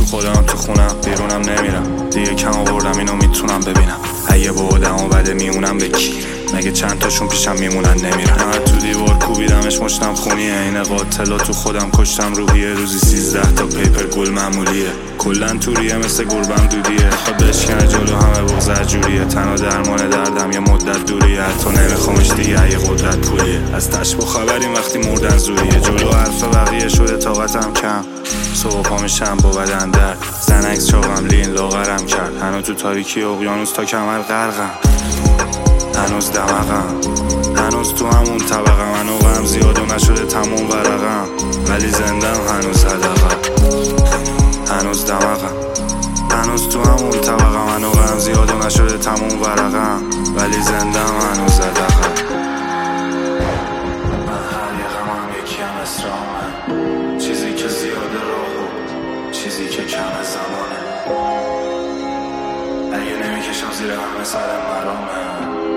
خودم تو خونم بیرونم نمیرم، دیگه کم آوردم اینو میتونم ببینم. اگه با آدم و بده میمونم به کی؟ مگه چند تاشون پیشم میمونن نمیرن؟ من تو دیوار کوبیدمش مشتم خونیه، این قاتلا تو خودم کشتم روحیه. روزی 13 تا پیپر گل معمولیه، کلن توریه مثل گربم دودیه. خود بشکنه جلو همه بغض جوریه، تنها درمان دردم یه مدت دوریه. حتی نمیخوامش دیگه اگه قدرت پولیه، از تشبه خبریم وقتی مردن زوریه. جلو حرف بقیه شده طاقتم کم، صبح پا میشم با بدن درد. زنکس چاقم لین لاغرم کرد، هنوز تو تاریکی اقیانوس تا کمر غرقم. هنوز دماغم، هنوز تو همون طبقم. هنوزم زیاد و نشده تموم ورقم، ولی زندم هنوز حدقم. هنوز دماغم، هنوز تو همون طبقم. هنوزم زیاد و نشده تموم ورقم، ولی زندم هنوز حدقم. من هر یه غمم یکیم اسرامه، چیزی که زیاد راهو، چیزی که کم زمانه. اگه نمیکشم زیر همه سر مرامه،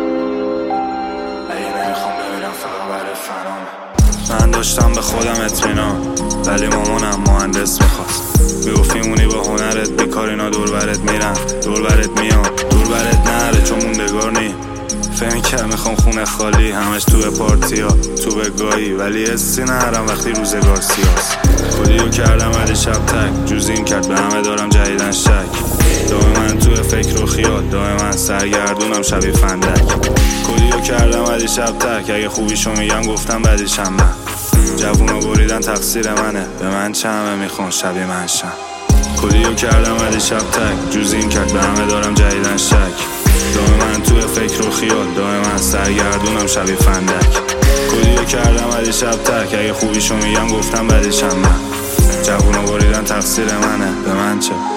فقط برای فنامه. من داشتم به خودم اطمینان، ولی مامانم مهندس میخواست. میگفت میمونی با هنرت بیکار، اینا دور برت میرن دور برت میان، دور برت نره چون موندگار نی. فهمی که میخوام خونه خالی، همش تو پارتیا تو بگاهی، ولی حسی نرم وقتی روزگار سیاست. کلیو کردم ولی شب تک جوزیم کرد به همه دارم جدیدن شک. دائم من تو فکر و خیال، دائم من سرگردونم شبیه فندک. کلیو کردم ولی شب تک، اگه خوبیشو میگم گفتم بدیشم من. جوونو بریدن تقصیر منه، به من چه همه میخوان شبیه من شم. کلیو کردم ولی شب تک جوزیم کرد به همه دارم جدیدن شک. دائم من تو فکر و خیال، دائم من سرگردونم شبیه فندک. کلیو کردم ولی شب تک، اگه خوبیشو میگم گفتم بدیشم من. جوونو بریدن تقصیر منه، به من چه؟